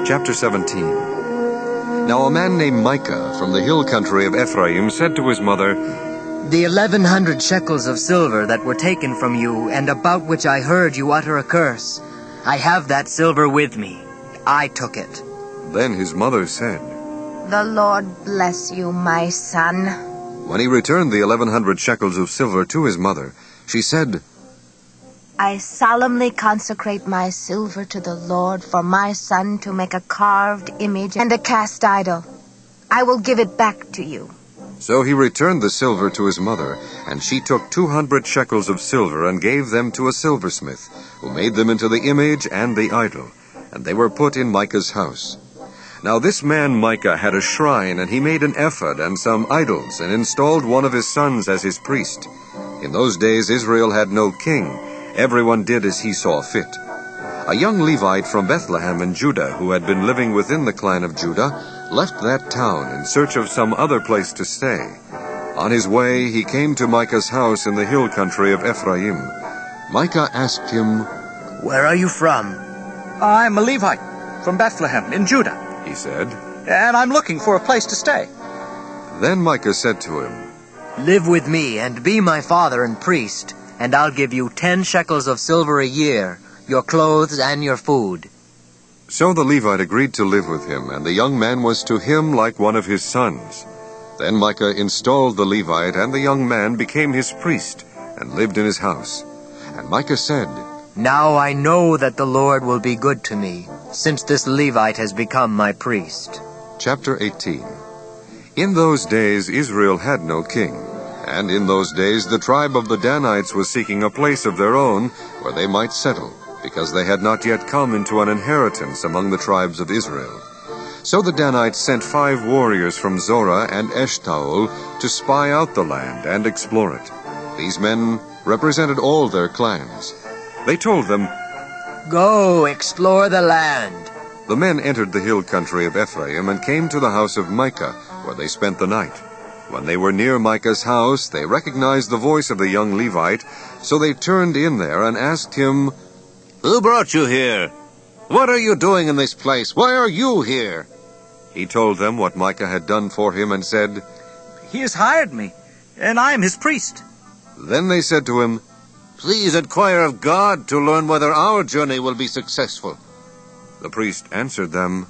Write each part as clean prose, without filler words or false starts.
Chapter 17. Now a man named Micah from the hill country of Ephraim said to his mother, The 1,100 shekels of silver that were taken from you, and about which I heard you utter a curse, I have that silver with me. I took it. Then his mother said, The Lord bless you, my son. When he returned the 1,100 shekels of silver to his mother, she said, I solemnly consecrate my silver to the Lord for my son to make a carved image and a cast idol. I will give it back to you. So he returned the silver to his mother, and she took 200 shekels of silver and gave them to a silversmith, who made them into the image and the idol, and they were put in Micah's house. Now this man Micah had a shrine, and he made an ephod and some idols, and installed one of his sons as his priest. In those days Israel had no king. Everyone did as he saw fit. A young Levite from Bethlehem in Judah, who had been living within the clan of Judah, left that town in search of some other place to stay. On his way, he came to Micah's house in the hill country of Ephraim. Micah asked him, Where are you from? I'm a Levite from Bethlehem in Judah, he said, and I'm looking for a place to stay. Then Micah said to him, Live with me and be my father and priest, and I'll give you 10 shekels of silver a year, your clothes and your food. So the Levite agreed to live with him, and the young man was to him like one of his sons. Then Micah installed the Levite, and the young man became his priest, and lived in his house. And Micah said, Now I know that the Lord will be good to me, since this Levite has become my priest. Chapter 18. In those days Israel had no king, and in those days the tribe of the Danites was seeking a place of their own where they might settle, because they had not yet come into an inheritance among the tribes of Israel. So the Danites sent 5 warriors from Zorah and Eshtaol to spy out the land and explore it. These men represented all their clans. They told them, Go, explore the land. The men entered the hill country of Ephraim and came to the house of Micah, where they spent the night. When they were near Micah's house, they recognized the voice of the young Levite, so they turned in there and asked him, Who brought you here? What are you doing in this place? Why are you here? He told them what Micah had done for him and said, He has hired me, and I am his priest. Then they said to him, Please inquire of God to learn whether our journey will be successful. The priest answered them,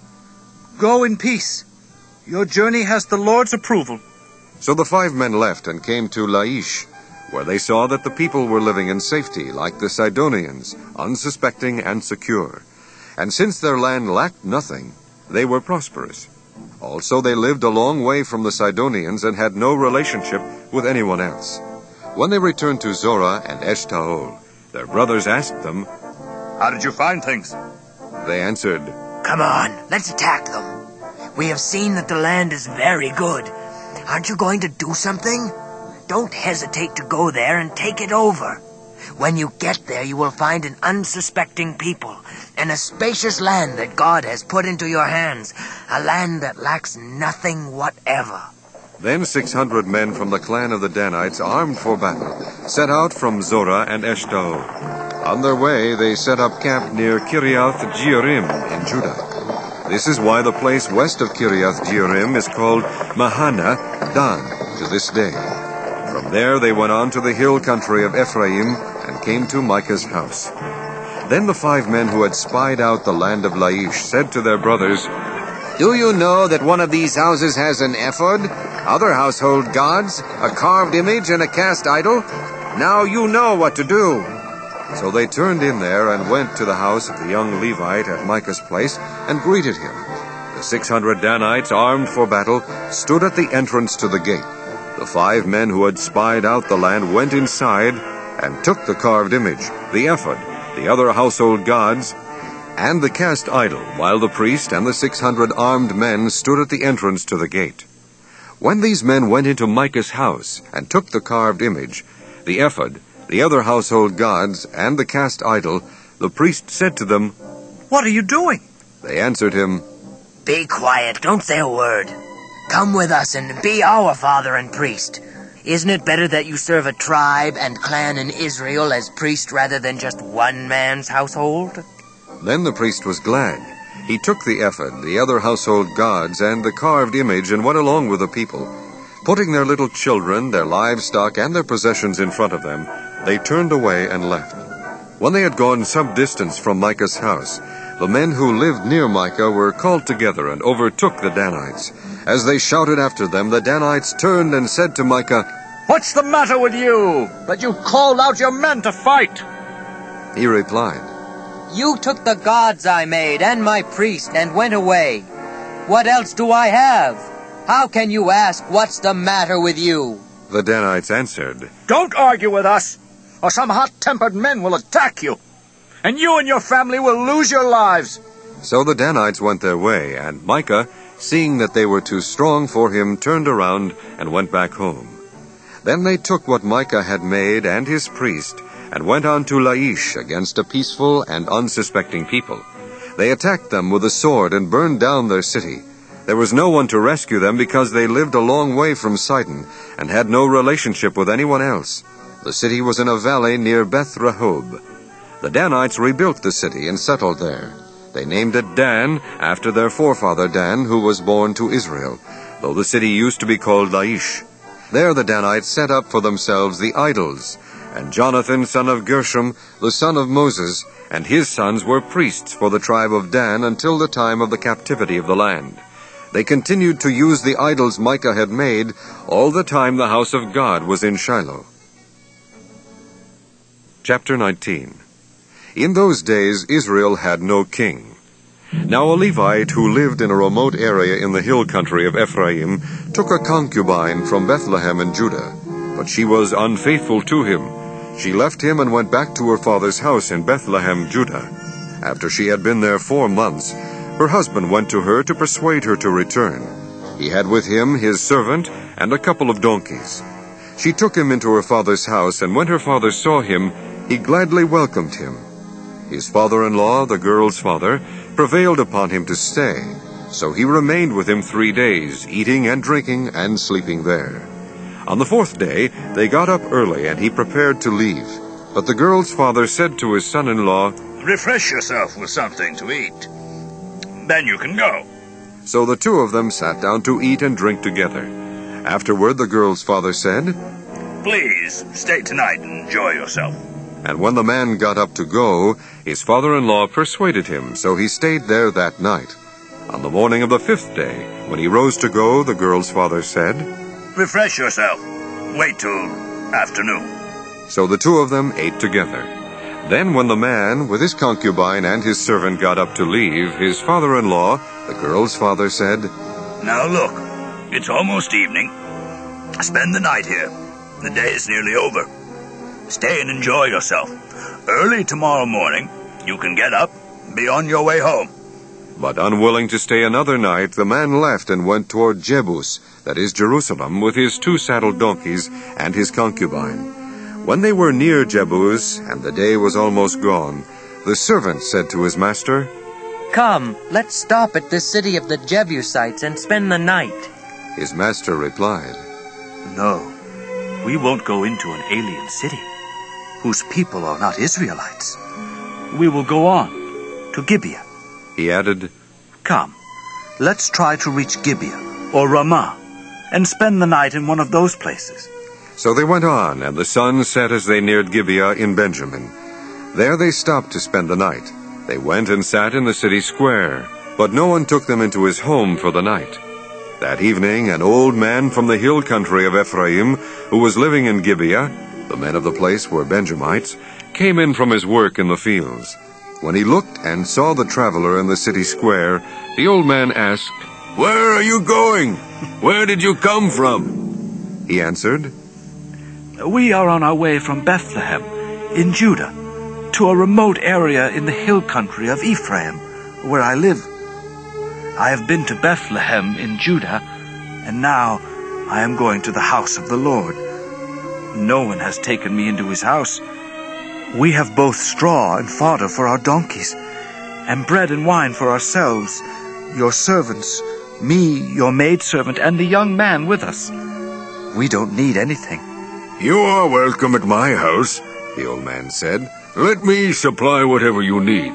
Go in peace. Your journey has the Lord's approval. So the 5 men left and came to Laish, where they saw that the people were living in safety, like the Sidonians, unsuspecting and secure. And since their land lacked nothing, they were prosperous. Also they lived a long way from the Sidonians and had no relationship with anyone else. When they returned to Zorah and Eshtaol, their brothers asked them, How did you find things? They answered, Come on, let's attack them. We have seen that the land is very good. Aren't you going to do something? Don't hesitate to go there and take it over. When you get there, you will find an unsuspecting people and a spacious land that God has put into your hands, a land that lacks nothing whatever. Then 600 men from the clan of the Danites, armed for battle, set out from Zorah and Eshtaol. On their way, they set up camp near Kiriath Jearim in Judah. This is why the place west of Kiriath Jearim is called Mahana Dan to this day. From there they went on to the hill country of Ephraim and came to Micah's house. Then the 5 men who had spied out the land of Laish said to their brothers, Do you know that one of these houses has an ephod, other household gods, a carved image, and a cast idol? Now you know what to do. So they turned in there and went to the house of the young Levite at Micah's place and greeted him. The 600 Danites, armed for battle, stood at the entrance to the gate. The 5 men who had spied out the land went inside and took the carved image, the ephod, the other household gods, and the cast idol, while the priest and the 600 armed men stood at the entrance to the gate. When these men went into Micah's house and took the carved image, the ephod, the other household gods, and the cast idol, the priest said to them, What are you doing? They answered him, Be quiet, don't say a word. Come with us and be our father and priest. Isn't it better that you serve a tribe and clan in Israel as priest rather than just one man's household? Then the priest was glad. He took the ephod, the other household gods, and the carved image, and went along with the people. Putting their little children, their livestock, and their possessions in front of them, they turned away and left. When they had gone some distance from Micah's house, the men who lived near Micah were called together and overtook the Danites. As they shouted after them, the Danites turned and said to Micah, "What's the matter with you, that you called out your men to fight?" He replied, You took the gods I made and my priest and went away. What else do I have? How can you ask what's the matter with you? The Danites answered, "Don't argue with us, or some hot-tempered men will attack you, and you and your family will lose your lives." So the Danites went their way, and Micah, seeing that they were too strong for him, turned around and went back home. Then they took what Micah had made and his priest, and went on to Laish against a peaceful and unsuspecting people. They attacked them with a sword and burned down their city. There was no one to rescue them because they lived a long way from Sidon and had no relationship with anyone else. The city was in a valley near Beth Rehob. The Danites rebuilt the city and settled there. They named it Dan after their forefather Dan, who was born to Israel, though the city used to be called Laish. There the Danites set up for themselves the idols, and Jonathan, son of Gershom, the son of Moses, and his sons were priests for the tribe of Dan until the time of the captivity of the land. They continued to use the idols Micah had made all the time the house of God was in Shiloh. Chapter 19. In those days Israel had no king. Now a Levite who lived in a remote area in the hill country of Ephraim took a concubine from Bethlehem in Judah, but she was unfaithful to him. She left him and went back to her father's house in Bethlehem, Judah. After she had been there 4 months, her husband went to her to persuade her to return. He had with him his servant and a couple of donkeys. She took him into her father's house, and when her father saw him, he gladly welcomed him. His father-in-law, the girl's father, prevailed upon him to stay, so he remained with him 3 days, eating and drinking and sleeping there. On the 4th day, they got up early, and he prepared to leave. But the girl's father said to his son-in-law, "Refresh yourself with something to eat. Then you can go." So the two of them sat down to eat and drink together. Afterward the girl's father said, "Please, stay tonight and enjoy yourself." And when the man got up to go, his father-in-law persuaded him, so he stayed there that night. On the morning of the 5th day, when he rose to go, the girl's father said, "Refresh yourself. Wait till afternoon." So the two of them ate together. Then when the man, with his concubine and his servant, got up to leave, his father-in-law, the girl's father, said, "Now look, it's almost evening. Spend the night here. The day is nearly over. Stay and enjoy yourself. Early tomorrow morning, you can get up, be on your way home." But unwilling to stay another night, the man left and went toward Jebus, that is Jerusalem, with his 2 saddled donkeys and his concubine. When they were near Jebus, and the day was almost gone, the servant said to his master, Come, let's stop at this city of the Jebusites and spend the night. His master replied, "No, we won't go into an alien city, whose people are not Israelites. We will go on to Gibeah." He added, "Come, let's try to reach Gibeah or Ramah, and spend the night in one of those places." So they went on, and the sun set as they neared Gibeah in Benjamin. There they stopped to spend the night. They went and sat in the city square, but no one took them into his home for the night. That evening an old man from the hill country of Ephraim, who was living in Gibeah, the men of the place were Benjamites, came in from his work in the fields. When he looked and saw the traveler in the city square, the old man asked, "Where are you going? Where did you come from?" He answered, "We are on our way from Bethlehem in Judah to a remote area in the hill country of Ephraim, where I live. I have been to Bethlehem in Judah, and now I am going to the house of the Lord. No one has taken me into his house. We have both straw and fodder for our donkeys, and bread and wine for ourselves, your servants, me, your maidservant, and the young man with us. We don't need anything." "You are welcome at my house," the old man said. "Let me supply whatever you need.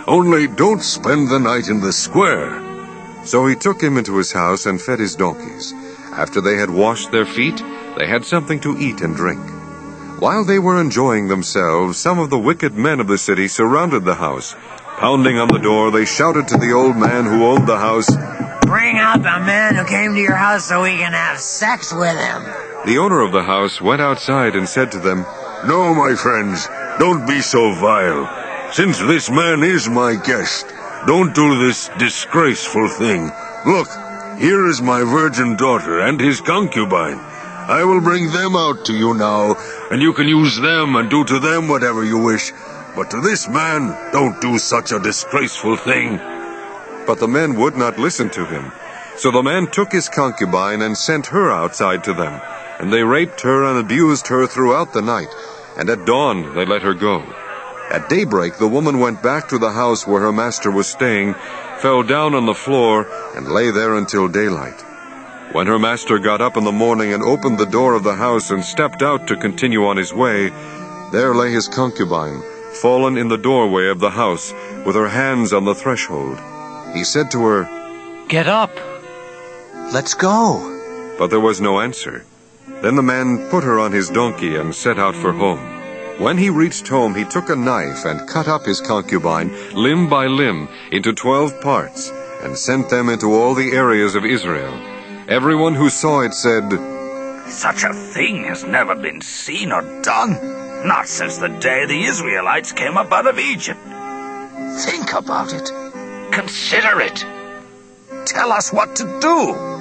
Only don't spend the night in the square." So he took him into his house and fed his donkeys. After they had washed their feet, they had something to eat and drink. While they were enjoying themselves, some of the wicked men of the city surrounded the house. Pounding on the door, they shouted to the old man who owned the house, "Bring out the man who came to your house so we can have sex with him." The owner of the house went outside and said to them, "No, my friends, don't be so vile. Since this man is my guest, don't do this disgraceful thing. Look, here is my virgin daughter and his concubine. I will bring them out to you now, and you can use them and do to them whatever you wish. But to this man, don't do such a disgraceful thing." But the men would not listen to him. So the man took his concubine and sent her outside to them. And they raped her and abused her throughout the night. And at dawn they let her go. At daybreak the woman went back to the house where her master was staying, fell down on the floor, and lay there until daylight. When her master got up in the morning and opened the door of the house and stepped out to continue on his way, there lay his concubine, fallen in the doorway of the house, with her hands on the threshold. He said to her, "Get up. Let's go." But there was no answer. Then the man put her on his donkey and set out for home. When he reached home, he took a knife and cut up his concubine, limb by limb, into 12 parts, and sent them into all the areas of Israel. Everyone who saw it said, Such a thing has never been seen or done, not since the day the Israelites came up out of Egypt. Think about it. Consider it. Tell us what to do.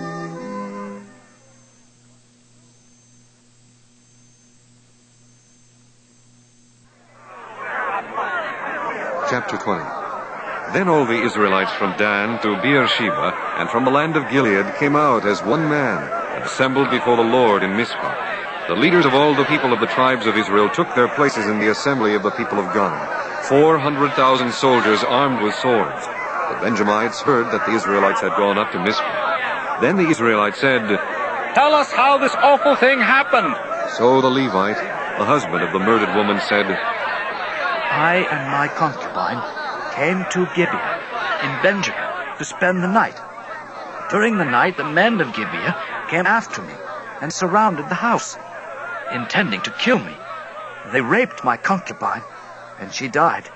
Chapter 20. Then all the Israelites from Dan to Beersheba and from the land of Gilead came out as one man and assembled before the Lord in Mizpah. The leaders of all the people of the tribes of Israel took their places in the assembly of the people of God, 400,000 soldiers armed with swords. The Benjamites heard that the Israelites had gone up to Mizpah. Then the Israelites said, "Tell us how this awful thing happened." So the Levite, the husband of the murdered woman, said, "I and my concubine came to Gibeah in Benjamin to spend the night. During the night, the men of Gibeah came after me and surrounded the house, intending to kill me. They raped my concubine, and she died.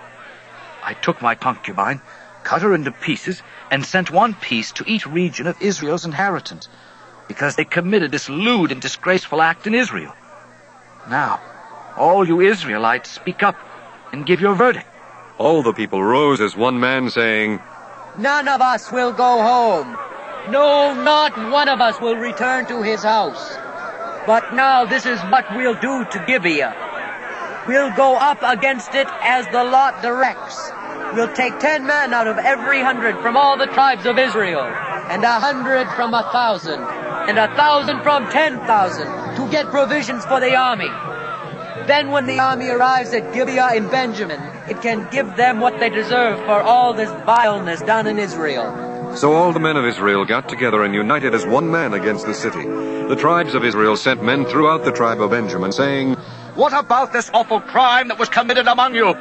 I took my concubine, cut her into pieces, and sent one piece to each region of Israel's inheritance, because they committed this lewd and disgraceful act in Israel. Now, all you Israelites, speak up and give your verdict." All the people rose as one man, saying, None of us will go home. No, not one of us will return to his house. But now this is what we'll do to Gibeah. We'll go up against it as the lot directs. We'll take 10 men out of every 100 from all the tribes of Israel, and 100 from 1,000, and 1,000 from 10,000 to get provisions for the army. Then when the army arrives at Gibeah in Benjamin, it can give them what they deserve for all this vileness done in Israel. So all the men of Israel got together and united as one man against the city. The tribes of Israel sent men throughout the tribe of Benjamin, saying, What about this awful crime that was committed among you?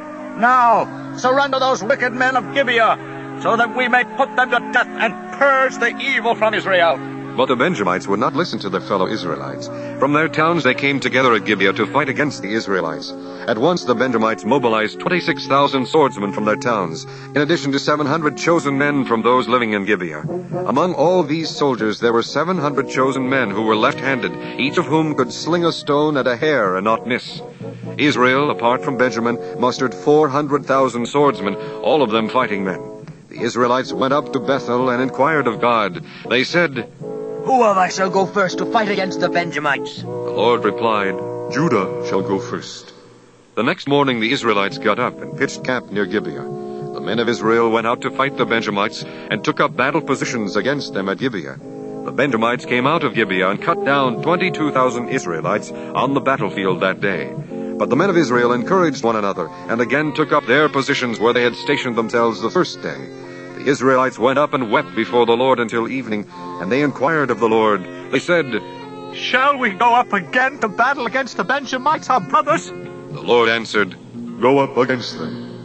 Now, surrender those wicked men of Gibeah, so that we may put them to death and purge the evil from Israel. But the Benjamites would not listen to their fellow Israelites. From their towns they came together at Gibeah to fight against the Israelites. At once the Benjamites mobilized 26,000 swordsmen from their towns, in addition to 700 chosen men from those living in Gibeah. Among all these soldiers there were 700 chosen men who were left-handed, each of whom could sling a stone at a hair and not miss. Israel, apart from Benjamin, mustered 400,000 swordsmen, all of them fighting men. The Israelites went up to Bethel and inquired of God. They said, Who of us shall go first to fight against the Benjamites? The Lord replied, Judah shall go first. The next morning the Israelites got up and pitched camp near Gibeah. The men of Israel went out to fight the Benjamites and took up battle positions against them at Gibeah. The Benjamites came out of Gibeah and cut down 22,000 Israelites on the battlefield that day. But the men of Israel encouraged one another and again took up their positions where they had stationed themselves the first day. The Israelites went up and wept before the Lord until evening, and they inquired of the Lord. They said, "Shall we go up again to battle against the Benjamites, our brothers?" The Lord answered, Go up against them.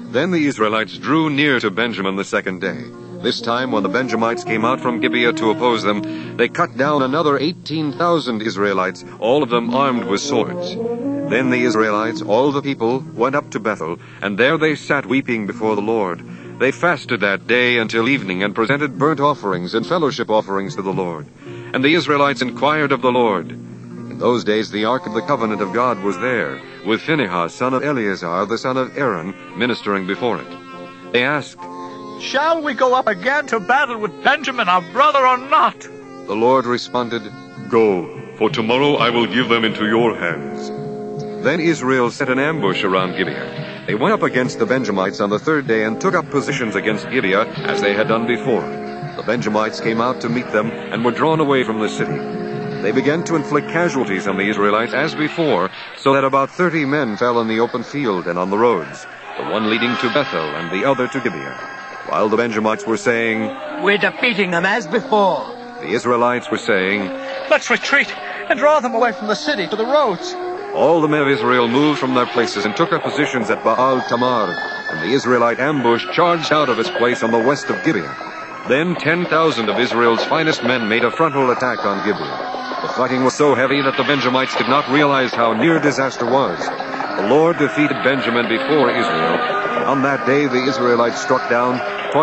Then the Israelites drew near to Benjamin the second day. This time, when the Benjamites came out from Gibeah to oppose them, they cut down another 18,000 Israelites, all of them armed with swords. Then the Israelites, all the people, went up to Bethel, and there they sat weeping before the Lord. They fasted that day until evening, and presented burnt offerings and fellowship offerings to the Lord. And the Israelites inquired of the Lord. In those days the ark of the covenant of God was there, with Phinehas, son of Eleazar, the son of Aaron, ministering before it. They asked, Shall we go up again to battle with Benjamin our brother or not? The Lord responded, Go, for tomorrow I will give them into your hands. Then Israel set an ambush around Gibeah. They went up against the Benjamites on the third day and took up positions against Gibeah as they had done before. The Benjamites came out to meet them and were drawn away from the city. They began to inflict casualties on the Israelites as before, so that about 30 men fell in the open field and on the roads, the one leading to Bethel and the other to Gibeah. While the Benjamites were saying, We're defeating them as before. the Israelites were saying, Let's retreat and draw them away from the city to the roads. All the men of Israel moved from their places and took up positions at Baal Tamar, and the Israelite ambush charged out of its place on the west of Gibeah. Then 10,000 of Israel's finest men made a frontal attack on Gibeah. The fighting was so heavy that the Benjamites did not realize how near disaster was. The Lord defeated Benjamin before Israel. On that day the Israelites struck down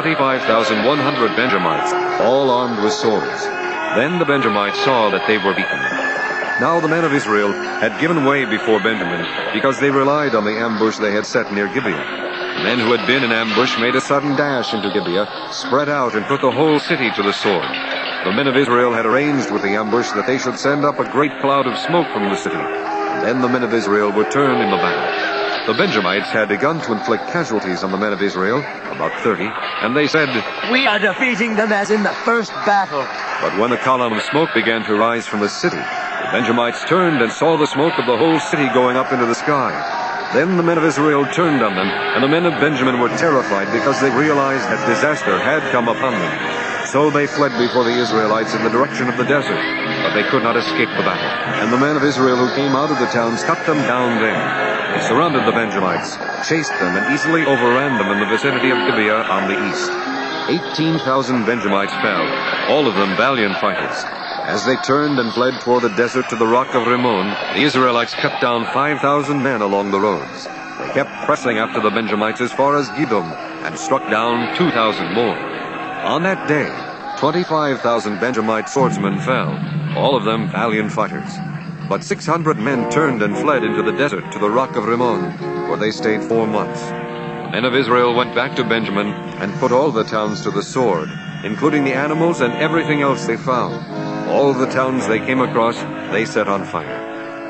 25,100 Benjamites, all armed with swords. Then the Benjamites saw that they were beaten. Now the men of Israel had given way before Benjamin, because they relied on the ambush they had set near Gibeah. The men who had been in ambush made a sudden dash into Gibeah, spread out, and put the whole city to the sword. The men of Israel had arranged with the ambush that they should send up a great cloud of smoke from the city. Then the men of Israel would turn in the battle. The Benjamites had begun to inflict casualties on the men of Israel, about 30, and they said, We are defeating them as in the first battle. But when a column of smoke began to rise from the city, the Benjamites turned and saw the smoke of the whole city going up into the sky. Then the men of Israel turned on them, and the men of Benjamin were terrified because they realized that disaster had come upon them. So they fled before the Israelites in the direction of the desert, but they could not escape the battle. And the men of Israel who came out of the towns cut them down there. They surrounded the Benjamites, chased them, and easily overran them in the vicinity of Gibeah on the east. 18,000 Benjamites fell, all of them valiant fighters. As they turned and fled toward the desert to the rock of Rimmon, the Israelites cut down 5,000 men along the roads. They kept pressing after the Benjamites as far as Gidom, and struck down 2,000 more. On that day, 25,000 Benjamite swordsmen fell, all of them valiant fighters. But 600 men turned and fled into the desert to the rock of Rimmon, where they stayed 4 months. The men of Israel went back to Benjamin and put all the towns to the sword, including the animals and everything else they found. All the towns they came across, they set on fire.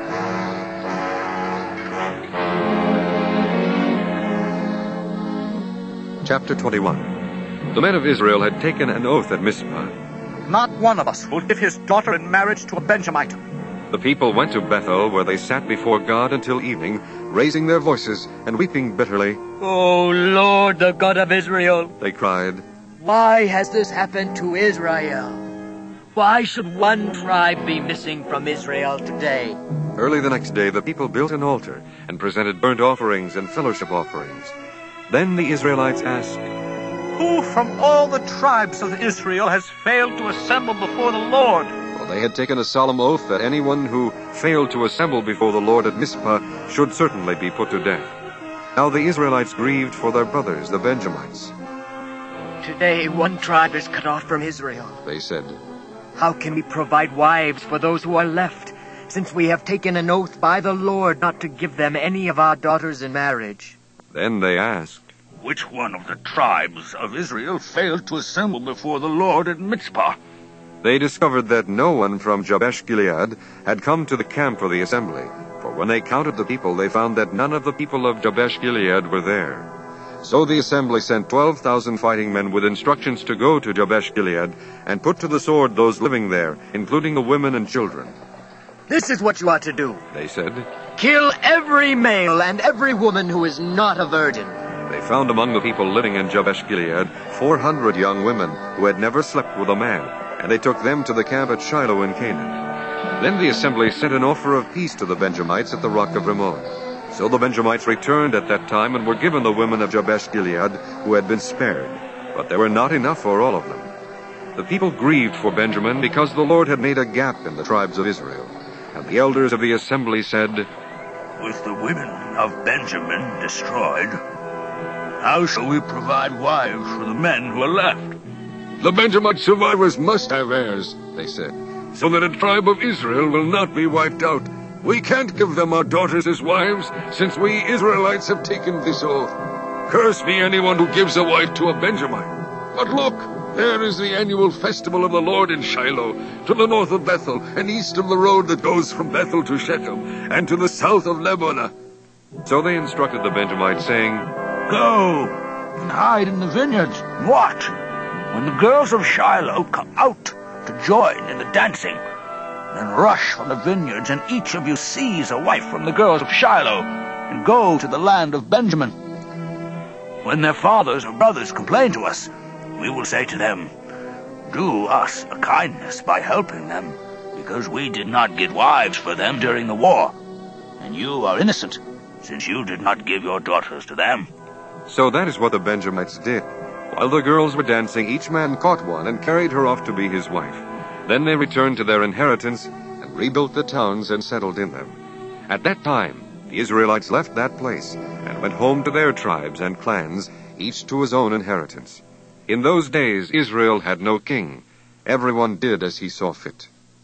Chapter 21. The men of Israel had taken an oath at Mizpah. Not one of us will give his daughter in marriage to a Benjamite. The people went to Bethel, where they sat before God until evening, raising their voices and weeping bitterly. O Lord, the God of Israel, They cried, why has this happened to Israel? Why should one tribe be missing from Israel today? Early the next day the people built an altar and presented burnt offerings and fellowship offerings. Then the Israelites asked, Who from all the tribes of Israel has failed to assemble before the Lord? For they had taken a solemn oath that anyone who failed to assemble before the Lord at Mizpah should certainly be put to death. Now the Israelites grieved for their brothers, the Benjamites. Today one tribe is cut off from Israel. They said, How can we provide wives for those who are left, since we have taken an oath by the Lord not to give them any of our daughters in marriage? Then they asked, Which one of the tribes of Israel failed to assemble before the Lord at Mizpah? They discovered that no one from Jabesh-Gilead had come to the camp for the assembly, for when they counted the people, they found that none of the people of Jabesh-Gilead were there. So the assembly sent 12,000 fighting men with instructions to go to Jabesh-Gilead and put to the sword those living there, including the women and children. This is what you ought to do. They said. Kill every male and every woman who is not a virgin. They found among the people living in Jabesh-Gilead 400 young women who had never slept with a man, and they took them to the camp at Shiloh in Canaan. Then the assembly sent an offer of peace to the Benjamites at the rock of Rimmon. So the Benjamites returned at that time and were given the women of Jabesh Gilead who had been spared, but there were not enough for all of them. The people grieved for Benjamin because the Lord had made a gap in the tribes of Israel. And the elders of the assembly said, With the women of Benjamin destroyed, how shall we provide wives for the men who are left? The Benjamite survivors must have heirs, they said, so that a tribe of Israel will not be wiped out. We can't give them our daughters as wives, since we Israelites have taken this oath. Curse be anyone who gives a wife to a Benjamite. But look, there is the annual festival of the Lord in Shiloh, to the north of Bethel, and east of the road that goes from Bethel to Shechem, and to the south of Lebonah. So they instructed the Benjamites, saying, Go and hide in the vineyards and watch. When the girls of Shiloh come out to join in the dancing, then rush from the vineyards, and each of you seize a wife from the girls of Shiloh, and go to the land of Benjamin. When their fathers or brothers complain to us, we will say to them, Do us a kindness by helping them, because we did not get wives for them during the war, and you are innocent, since you did not give your daughters to them. So that is what the Benjamites did. While the girls were dancing, each man caught one and carried her off to be his wife. Then they returned to their inheritance and rebuilt the towns and settled in them. At that time, the Israelites left that place and went home to their tribes and clans, each to his own inheritance. In those days, Israel had no king. Everyone did as he saw fit.